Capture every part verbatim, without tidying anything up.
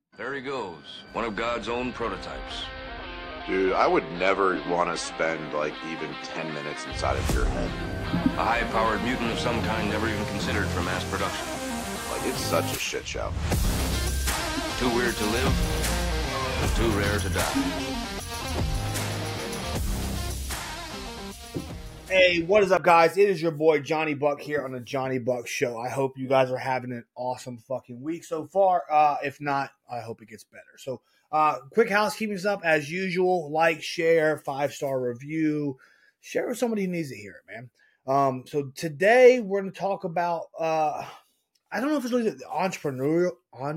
There he goes, one of God's own prototypes. Dude, I would never want to spend, like, even ten minutes inside of your head. A high-powered mutant of some kind never even considered for mass production. Like, it's such a shit show. Too weird to live, and too rare to die. Hey, what is up, guys? It is your boy Johnny Buck here on the Johnny Buck Show. I hope you guys are having an awesome fucking week so far. Uh, if not, I hope it gets better. So, uh, quick housekeeping stuff as usual. Like, share, five-star review. Share with somebody who needs to hear it, man. Um, so today we're going to talk about, uh, I don't know if it's really the entrepreneurial,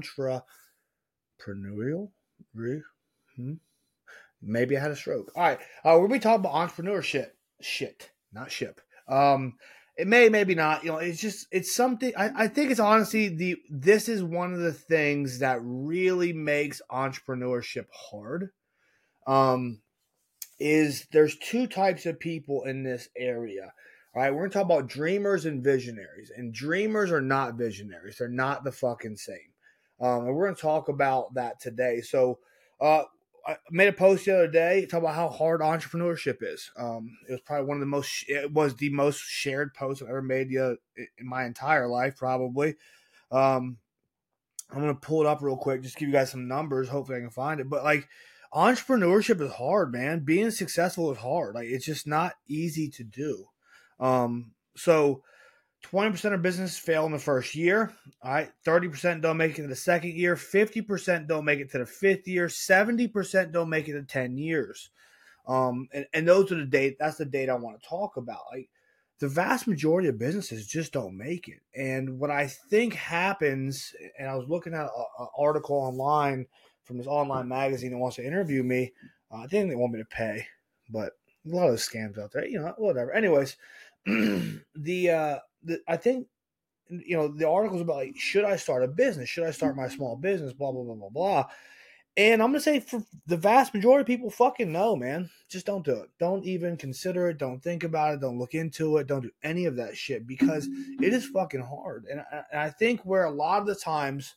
entrepreneurial, hmm? Maybe I had a stroke. All right. Uh, we're going to be talking about entrepreneurship. Shit. Not ship. Um, it may, maybe not. You know, it's just it's something. I, I think it's honestly the. This is one of the things that really makes entrepreneurship hard. Um, is there's two types of people in this area. All right, we're gonna talk about dreamers and visionaries, and dreamers are not visionaries. They're not the fucking same. Um, and we're gonna talk about that today. So, uh. I made a post the other day talking about how hard entrepreneurship is. Um, it was probably one of the most, it was the most shared post I've ever made uh, in my entire life, probably. Um, I'm going to pull it up real quick, just give you guys some numbers. Hopefully I can find it. But like, entrepreneurship is hard, man. Being successful is hard. Like, it's just not easy to do. Um, so, twenty percent of businesses fail in the first year. All right. thirty percent don't make it to the second year. fifty percent don't make it to the fifth year. seventy percent don't make it to ten years. Um, and, and those are the date. That's the date I want to talk about. Like, the vast majority of businesses just don't make it. And what I think happens, and I was looking at an article online from this online magazine that wants to interview me. Uh, I think they want me to pay, but a lot of scams out there, you know, whatever. Anyways, the, uh, the, I think, you know, the article's about, like, should I start a business? Should I start my small business? Blah, blah, blah, blah, blah. And I'm going to say for the vast majority of people, fucking no, man. Just don't do it. Don't even consider it. Don't think about it. Don't look into it. Don't do any of that shit because it is fucking hard. And I, and I think where a lot of the times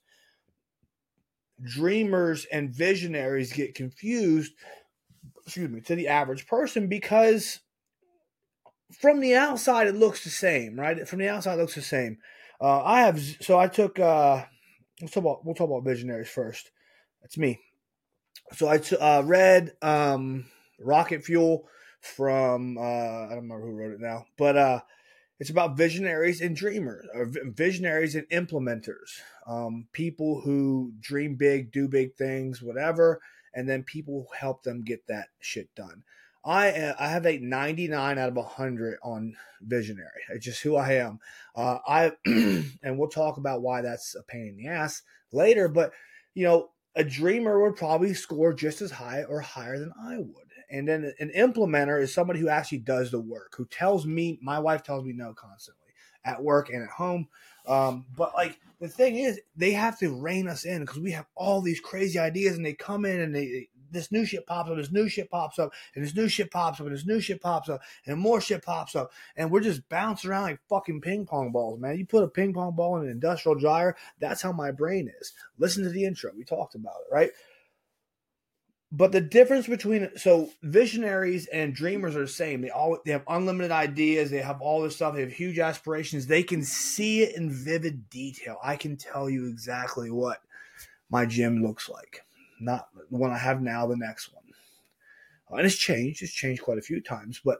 dreamers and visionaries get confused, excuse me, to the average person because from the outside, it looks the same, right? From the outside, it looks the same. Uh, I have, so I took, uh, we'll talk about, we'll talk about visionaries first. That's me. So I t- uh, read um, Rocket Fuel from, uh, I don't remember who wrote it now, but uh, it's about visionaries and dreamers, or visionaries and implementers, um, people who dream big, do big things, whatever, and then people who help them get that shit done. I uh, I have a ninety-nine out of one hundred on visionary. It's just who I am. Uh, I and we'll talk about why that's a pain in the ass later. But you know, a dreamer would probably score just as high or higher than I would. And then an implementer is somebody who actually does the work, who tells me, my wife tells me no constantly at work and at home. Um, but like the thing is, they have to rein us in because we have all these crazy ideas, and they come in and they. This new shit pops up, this new shit pops up, and this new shit pops up, and this new shit pops up, and more shit pops up, and we're just bouncing around like fucking ping pong balls, man. You put a ping pong ball in an industrial dryer, that's how my brain is. Listen to the intro. We talked about it, right? But the difference between, so visionaries and dreamers are the same. They all they have unlimited ideas. They have all this stuff. They have huge aspirations. They can see it in vivid detail. I can tell you exactly what my gym looks like. Not the one I have now, the next one. And it's changed. It's changed quite a few times, but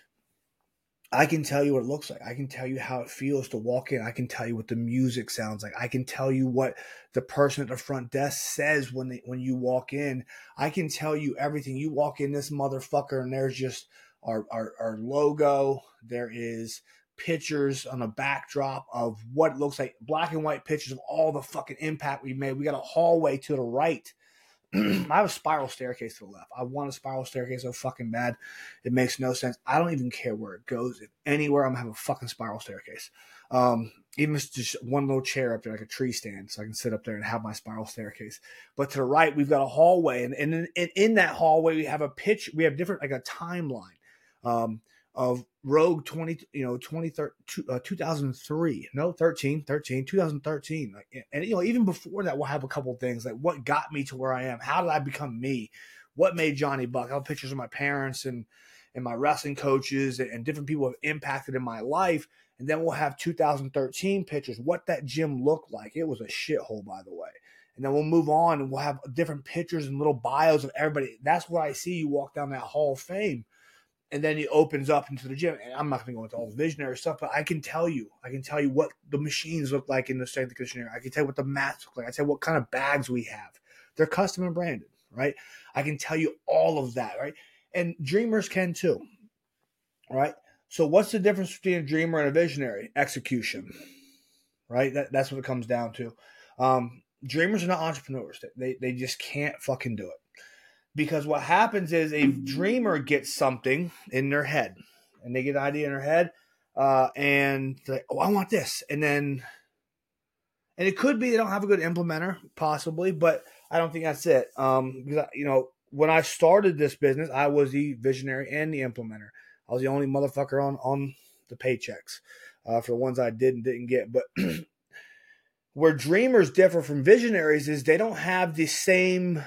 I can tell you what it looks like. I can tell you how it feels to walk in. I can tell you what the music sounds like. I can tell you what the person at the front desk says when they, when you walk in. I can tell you everything. You walk in this motherfucker and there's just our, our, our logo. There is pictures on a backdrop of what it looks like, black and white pictures of all the fucking impact we made. We got a hallway to the right. I have a spiral staircase to the left. I want a spiral staircase so fucking bad. It makes no sense. I don't even care where it goes. If anywhere, I'm going to have a fucking spiral staircase. Um, even if it's just one little chair up there, like a tree stand, so I can sit up there and have my spiral staircase. But to the right, we've got a hallway. And, and, in, and in that hallway, we have a pitch. We have different, like a timeline. Um, of Rogue twenty, you know, twenty, uh, two thousand three, no, thirteen, thirteen, two thousand thirteen. Like, and, you know, even before that, we'll have a couple of things like what got me to where I am? How did I become me? What made Johnny Buck? I have pictures of my parents and, and my wrestling coaches and, and different people have impacted in my life. And then we'll have two thousand thirteen pictures, what that gym looked like. It was a shithole, by the way. And then we'll move on and we'll have different pictures and little bios of everybody. That's where I see you walk down that Hall of Fame. And then it opens up into the gym. And I'm not going to go into all the visionary stuff, but I can tell you, I can tell you what the machines look like in the strength and conditioning area. I can tell you what the mats look like. I can tell you what kind of bags we have. They're custom and branded, right? I can tell you all of that, right? And dreamers can too, right? So what's the difference between a dreamer and a visionary? Execution, right? That, that's what it comes down to. Um, dreamers are not entrepreneurs. They, they just can't fucking do it. Because what happens is a dreamer gets something in their head, and they get an idea in their head, uh, and they're like, oh, I want this. And then, and it could be they don't have a good implementer, possibly, but I don't think that's it. Um, because, you know, when I started this business, I was the visionary and the implementer. I was the only motherfucker on, on the paychecks uh, for the ones I did and didn't get. But where dreamers differ from visionaries is they don't have the same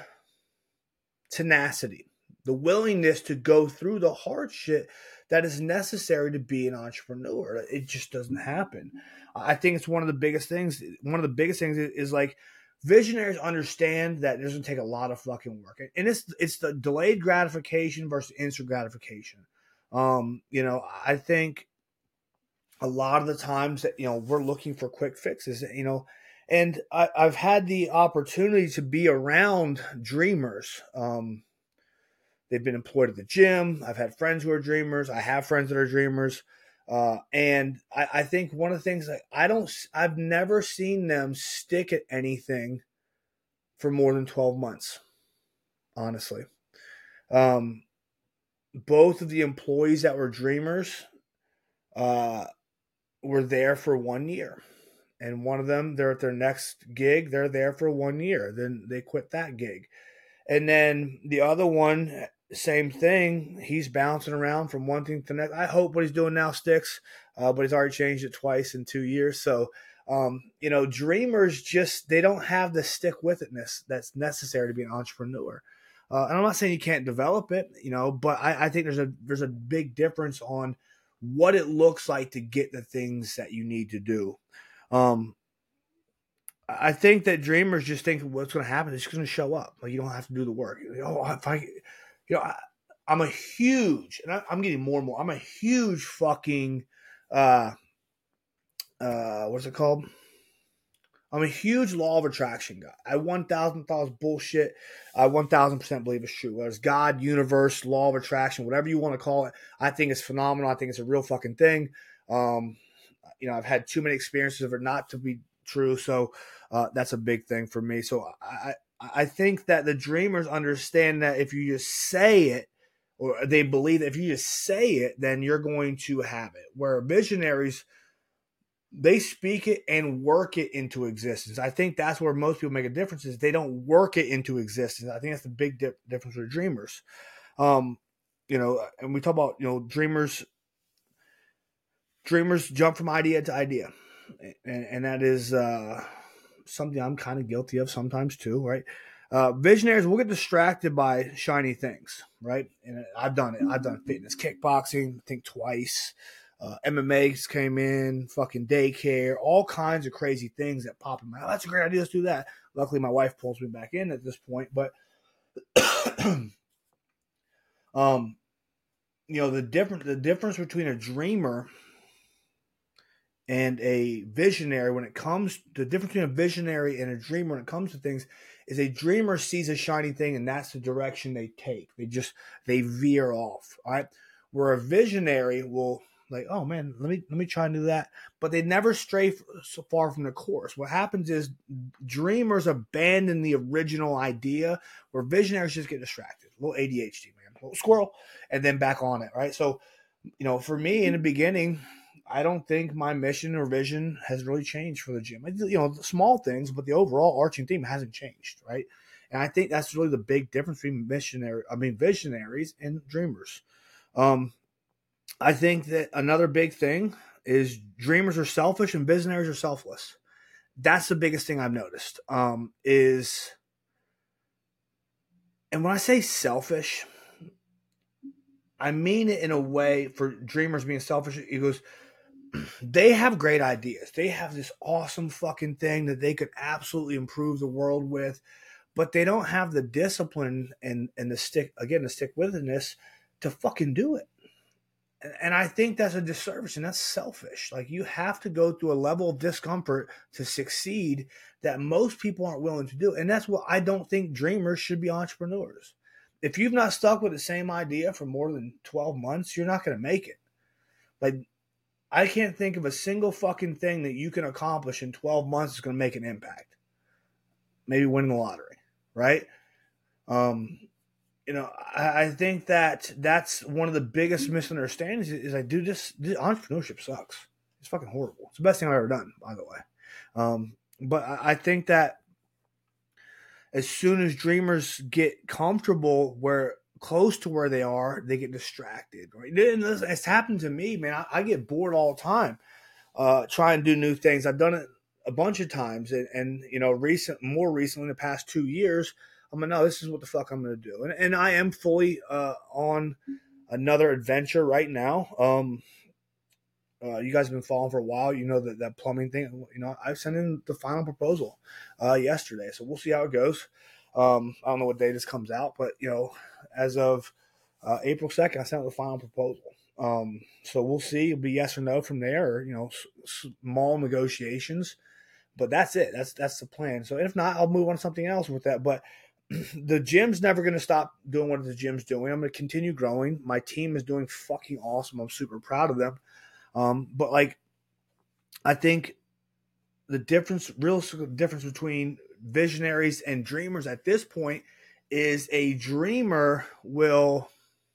tenacity, the willingness to go through the hard shit that is necessary to be an entrepreneur. It just doesn't happen. I think it's one of the biggest things. One of the biggest things is, is like visionaries understand that it doesn't take a lot of fucking work. And it's, it's the delayed gratification versus instant gratification. Um, you know, I think a lot of the times that, you know, we're looking for quick fixes, you know, and I, I've had the opportunity to be around dreamers. Um, they've been employed at the gym. I've had friends who are dreamers. I have friends that are dreamers. Uh, and I, I think one of the things that I don't, I've never seen them stick at anything for more than twelve months, honestly. Um, both of the employees that were dreamers uh, were there for one year. And one of them, they're at their next gig. They're there for one year. Then they quit that gig. And then the other one, same thing. He's bouncing around from one thing to the next. I hope what he's doing now sticks, uh, but he's already changed it twice in two years. So, um, you know, dreamers just, they don't have the stick-with-itness that's necessary to be an entrepreneur. Uh, and I'm not saying you can't develop it, you know, but I, I think there's a there's a big difference on what it looks like to get the things that you need to do. Um, I think that dreamers just think what's going to happen is just going to show up. Like you don't have to do the work. Oh, if I, you know, I, I'm a huge, and I, I'm getting more and more. I'm a huge fucking, uh, uh, what's it called? I'm a huge law of attraction guy. I one thousand thought bullshit. I one thousand percent believe it's true. Whether it's God, universe, law of attraction, whatever you want to call it, I think it's phenomenal. I think it's a real fucking thing. Um, you know, I've had too many experiences of it not to be true. So uh, that's a big thing for me. So I, I think that the dreamers understand that if you just say it, or they believe that if you just say it, then you're going to have it. Where visionaries, they speak it and work it into existence. I think that's where most people make a difference is they don't work it into existence. I think that's the big di- difference with dreamers. Um, you know, and we talk about, you know, dreamers, dreamers jump from idea to idea. And, and that is uh, something I'm kind of guilty of sometimes too, right? Uh, visionaries will get distracted by shiny things, right? And I've done it. I've done fitness, kickboxing, I think twice. Uh, M M A came in, fucking daycare, all kinds of crazy things that pop in my head. Oh, that's a great idea. Let's do that. Luckily, my wife pulls me back in at this point. But, um, you know, the different the difference between a dreamer and a visionary when it comes the difference between a visionary and a dreamer when it comes to things is a dreamer sees a shiny thing and that's the direction they take. They just they veer off. All right. Where a visionary will like, oh man, let me let me try and do that. But they never stray so far from the course. What happens is dreamers abandon the original idea where visionaries just get distracted. A little A D H D, man. A little squirrel, and then back on it, right? So, you know, for me in the beginning, I don't think my mission or vision has really changed for the gym. You know, small things, but the overall arching theme hasn't changed, right? And I think that's really the big difference between missionary, I mean, visionaries and dreamers. Um, I think that another big thing is dreamers are selfish and visionaries are selfless. That's the biggest thing I've noticed. Um, is and when I say selfish, I mean it in a way for dreamers being selfish. It goes, they have great ideas. They have this awesome fucking thing that they could absolutely improve the world with, but they don't have the discipline and and the stick again the stick withedness to fucking do it. And, and I think that's a disservice and that's selfish. Like you have to go through a level of discomfort to succeed that most people aren't willing to do. And that's what I don't think dreamers should be entrepreneurs. If you've not stuck with the same idea for more than twelve months, you're not going to make it. Like, I can't think of a single fucking thing that you can accomplish in twelve months that's going to make an impact. Maybe winning the lottery, right? Um, you know, I, I think that that's one of the biggest misunderstandings is like, dude, this, this entrepreneurship sucks. It's fucking horrible. It's the best thing I've ever done, by the way. Um, but I, I think that as soon as dreamers get comfortable where close to where they are, they get distracted. Right? And it's happened to me, man. I, I get bored all the time, uh, trying to do new things. I've done it a bunch of times, and, and you know, recent, more recently, in the past two years, I'm like, no, this is what the fuck I'm going to do, and and I am fully uh, on another adventure right now. Um, Uh, you guys have been following for a while. You know that that plumbing thing. You know, I sent in the final proposal uh, yesterday, so we'll see how it goes. Um, I don't know what day this comes out, but you know, as of uh, April second, I sent the final proposal. Um, so we'll see. It'll be yes or no from there, or you know, s- small negotiations. But that's it. That's that's the plan. So if not, I'll move on to something else with that. But the gym's never going to stop doing what the gym's doing. I'm going to continue growing. My team is doing fucking awesome. I'm super proud of them. Um, but like, I think the difference, real difference between visionaries and dreamers at this point is a dreamer will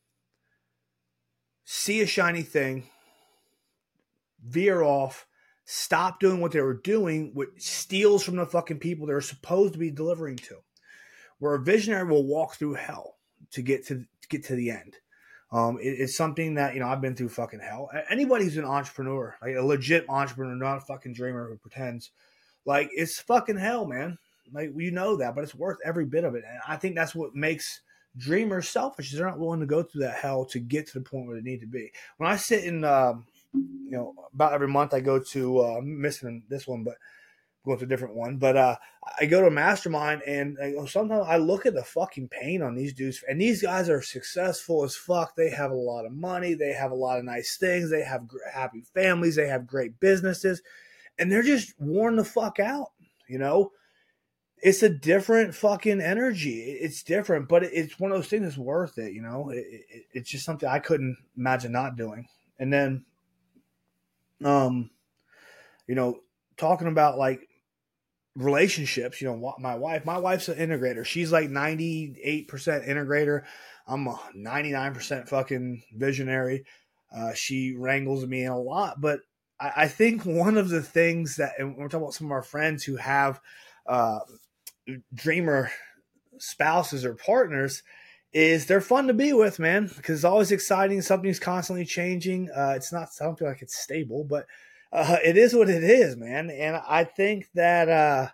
see a shiny thing, veer off, stop doing what they were doing, which steals from the fucking people they're supposed to be delivering to. Where a visionary will walk through hell to get to, to get to the end. Um, it, it's something that, you know, I've been through fucking hell. Anybody who's an entrepreneur, like a legit entrepreneur, not a fucking dreamer who pretends, like, it's fucking hell, man. Like, you know that, but it's worth every bit of it. And I think that's what makes dreamers selfish, is they're not willing to go through that hell to get to the point where they need to be. When I sit in, um, you know, about every month I go to, uh, I'm missing this one, but going to a different one, but uh, I go to a mastermind, and I go, sometimes I look at the fucking pain on these dudes, and these guys are successful as fuck. They have a lot of money, they have a lot of nice things, they have happy families, they have great businesses, and they're just worn the fuck out. You know, it's a different fucking energy. It's different, but it's one of those things that's worth it. You know, it, it, it's just something I couldn't imagine not doing. And then, um, you know, talking about like relationships, you know, my wife, my wife's an integrator. She's like ninety-eight percent integrator. I'm a ninety-nine percent fucking visionary. Uh, she wrangles me in a lot, but I, I think one of the things that, and we're talking about some of our friends who have uh, dreamer spouses or partners, is they're fun to be with, man, because it's always exciting. Something's constantly changing. Uh, it's not something like it's stable, but Uh, it is what it is, man. And I think that, uh,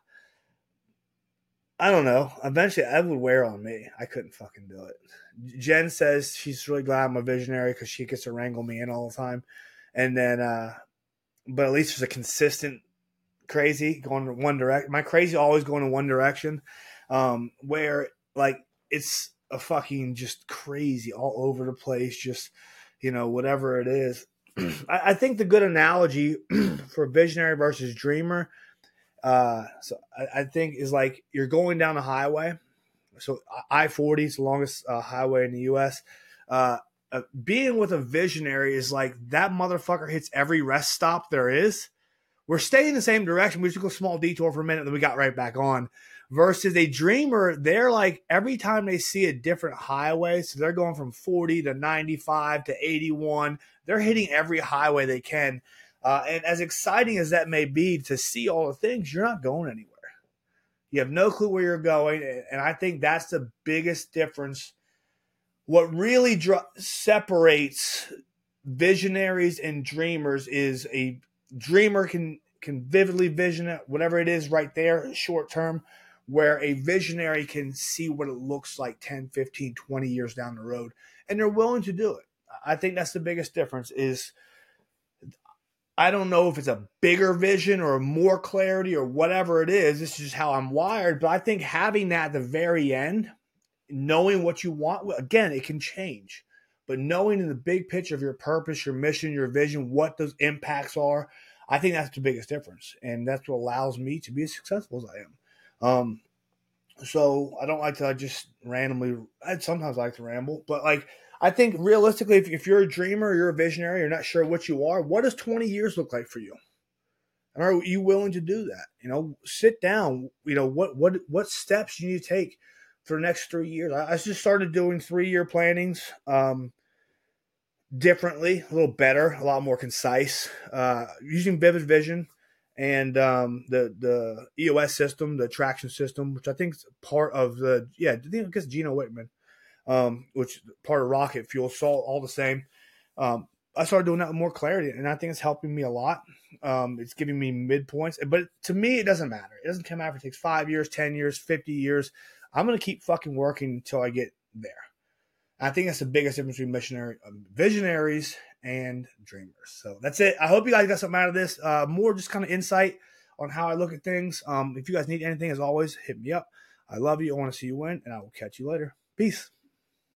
I don't know, eventually that would wear on me. I couldn't fucking do it. Jen says she's really glad I'm a visionary because she gets to wrangle me in all the time. And then, uh, but at least there's a consistent crazy going in one direction. My crazy always going in one direction, um, where like it's a fucking just crazy all over the place, just, you know, whatever it is. I think the good analogy for visionary versus dreamer, uh, so I, I think is like you're going down a highway. So I forty is the longest uh, highway in the U S. Uh, uh, being with a visionary is like that motherfucker hits every rest stop there is. We're staying in the same direction. We just go a small detour for a minute, then we got right back on. Versus a dreamer, they're like every time they see a different highway, so they're going from forty to ninety-five to eighty-one. They're hitting every highway they can. Uh, and as exciting as that may be to see all the things, you're not going anywhere. You have no clue where you're going. And I think that's the biggest difference. What really dr- separates visionaries and dreamers is a dreamer can can vividly vision it, whatever it is right there, short term, where a visionary can see what it looks like ten, fifteen, twenty years down the road, and they're willing to do it. I think that's the biggest difference is I don't know if it's a bigger vision or more clarity or whatever it is. This is just how I'm wired. But I think having that at the very end, knowing what you want, again, it can change. But knowing in the big picture of your purpose, your mission, your vision, what those impacts are, I think that's the biggest difference. And that's what allows me to be as successful as I am. Um, so I don't like to just randomly, I sometimes like to ramble, but like, I think realistically, if, if you're a dreamer, you're a visionary, you're not sure what you are, what does twenty years look like for you? And are you willing to do that? You know, sit down, you know, what, what, what steps you need to take for the next three years. I, I just started doing three-year plannings um, differently, a little better, a lot more concise, uh, using Vivid Vision and um, the the E O S system, the traction system, which I think is part of the, yeah, I think it's Gino Wickman, um, which is part of Rocket Fuel, so all, all the same. Um, I started doing that with more clarity, and I think it's helping me a lot. Um, it's giving me midpoints, but to me, it doesn't matter. It doesn't come out if it takes five years, ten years, fifty years. I'm going to keep fucking working until I get there. I think that's the biggest difference between missionary, um, visionaries and dreamers. So that's it. I hope you guys got something out of this. Uh, more just kind of insight on how I look at things. Um, if you guys need anything, as always, hit me up. I love you. I want to see you win, and I will catch you later. Peace.